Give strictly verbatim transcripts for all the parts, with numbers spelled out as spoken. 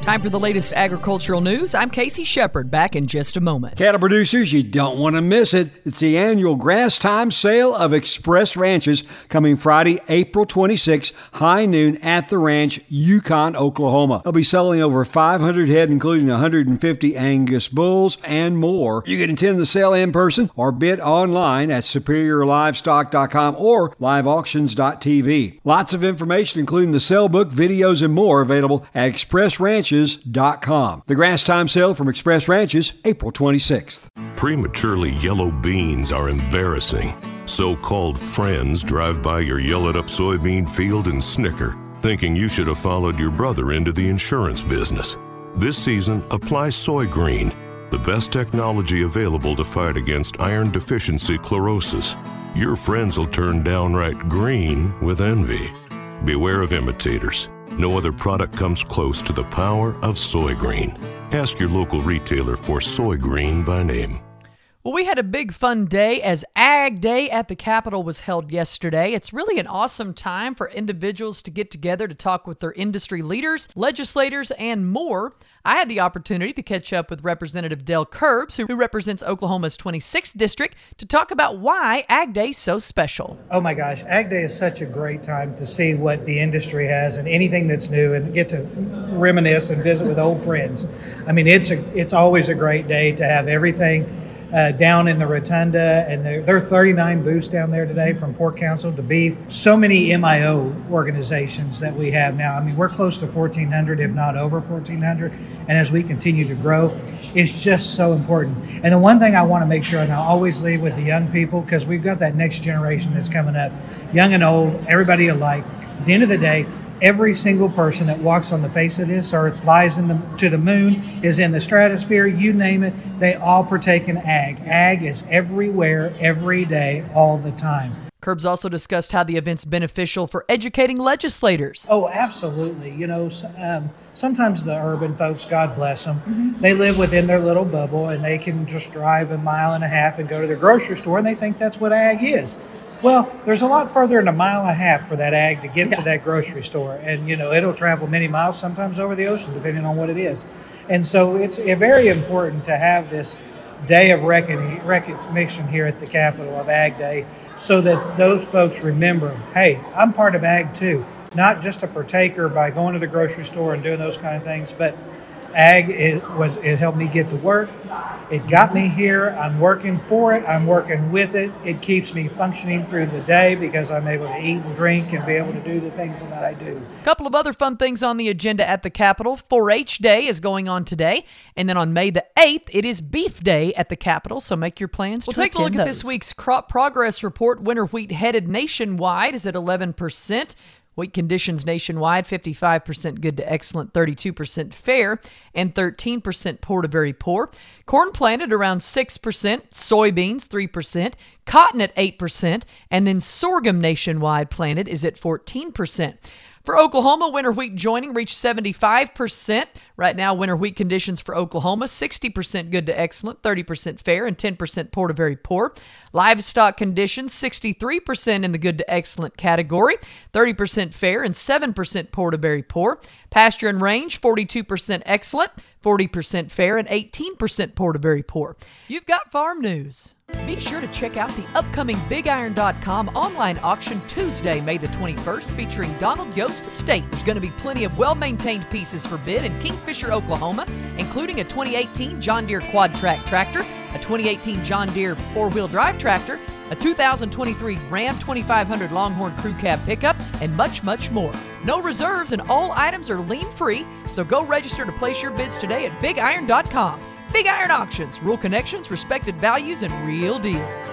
Time for the latest agricultural news. I'm Casey Shepard, back in just a moment. Cattle producers, you don't want to miss it. It's the annual Grass Time Sale of Express Ranches coming Friday, April twenty-sixth, high noon at the ranch, Yukon, Oklahoma. They'll be selling over five hundred head, including one hundred fifty Angus bulls and more. You can attend the sale in person or bid online at superior livestock dot com or live auctions dot t v. Lots of information, including the sale book, videos, and more available at express ranches dot com. The Grass Time Sale from Express Ranches, April twenty-sixth. Prematurely yellow beans are embarrassing. So-called friends drive by your yellowed-up soybean field and snicker, thinking you should have followed your brother into the insurance business. This season, apply Soy Green, the best technology available to fight against iron deficiency chlorosis. Your friends will turn downright green with envy. Beware of imitators. No other product comes close to the power of Soy Green. Ask your local retailer for Soy Green by name. Well, we had a big fun day as Ag Day at the Capitol was held yesterday. It's really an awesome time for individuals to get together to talk with their industry leaders, legislators, and more. I had the opportunity to catch up with Representative Del Curbs, who represents Oklahoma's twenty-sixth District, to talk about why Ag Day is so special. Oh my gosh, Ag Day is such a great time to see what the industry has and anything that's new and get to reminisce and visit with old friends. I mean, it's a, it's always a great day to have everything Uh, down in the rotunda, and there, there are thirty-nine booths down there today, from pork council to beef. So many M I O organizations that we have now. I mean, we're close to fourteen hundred, if not over fourteen hundred, and as we continue to grow, it's just so important. And the one thing I want to make sure, and I always leave with the young people, because we've got that next generation that's coming up, young and old, everybody alike. At the end of the day, every single person that walks on the face of this earth, flies in the, to the moon, is in the stratosphere, you name it, they all partake in ag. Ag is everywhere, every day, all the time. Curbs also discussed how the event's beneficial for educating legislators. Oh, absolutely. You know, um, sometimes the urban folks, God bless them, mm-hmm. they live within their little bubble, and they can just drive a mile and a half and go to their grocery store, and they think that's what ag is. Well, there's a lot further than a mile and a half for that ag to get yeah. to that grocery store. And, you know, it'll travel many miles, sometimes over the ocean, depending on what it is. And so it's very important to have this day of recognition here at the Capitol of Ag Day, so that those folks remember, hey, I'm part of ag too. Not just a partaker by going to the grocery store and doing those kind of things, but ag, it, was, it helped me get to work. It got me here. I'm working for it. I'm working with it. It keeps me functioning through the day because I'm able to eat and drink and be able to do the things that I do. A couple of other fun things on the agenda at the Capitol. four H Day is going on today. And then on May the eighth, it is Beef Day at the Capitol. So make your plans to attend those. We'll take a look at this week's crop progress report. Winter wheat headed nationwide is at eleven percent. Wheat conditions nationwide, fifty-five percent good to excellent, thirty-two percent fair, and thirteen percent poor to very poor. Corn planted around six percent, soybeans three percent, cotton at eight percent, and then sorghum nationwide planted is at fourteen percent. For Oklahoma, winter wheat joining reached seventy-five percent. Right now, winter wheat conditions for Oklahoma, sixty percent good to excellent, thirty percent fair, and ten percent poor to very poor. Livestock conditions, sixty-three percent in the good to excellent category, thirty percent fair, and seven percent poor to very poor. Pasture and range, forty-two percent excellent, forty percent fair, and eighteen percent poor to very poor. You've got farm news. Be sure to check out the upcoming big iron dot com online auction Tuesday, May the twenty-first, featuring Donald Yost Estate. There's going to be plenty of well-maintained pieces for bid in Kingfisher, Oklahoma, including a twenty eighteen John Deere Quad Track tractor, a twenty eighteen John Deere four-wheel drive tractor, a two thousand twenty-three Ram twenty-five hundred Longhorn Crew Cab pickup, and much, much more. No reserves and all items are lien-free, so go register to place your bids today at big iron dot com. Big Iron Auctions, rural connections, respected values, and real deals.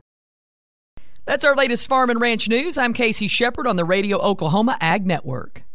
That's our latest farm and ranch news. I'm Casey Shepard on the Radio Oklahoma Ag Network.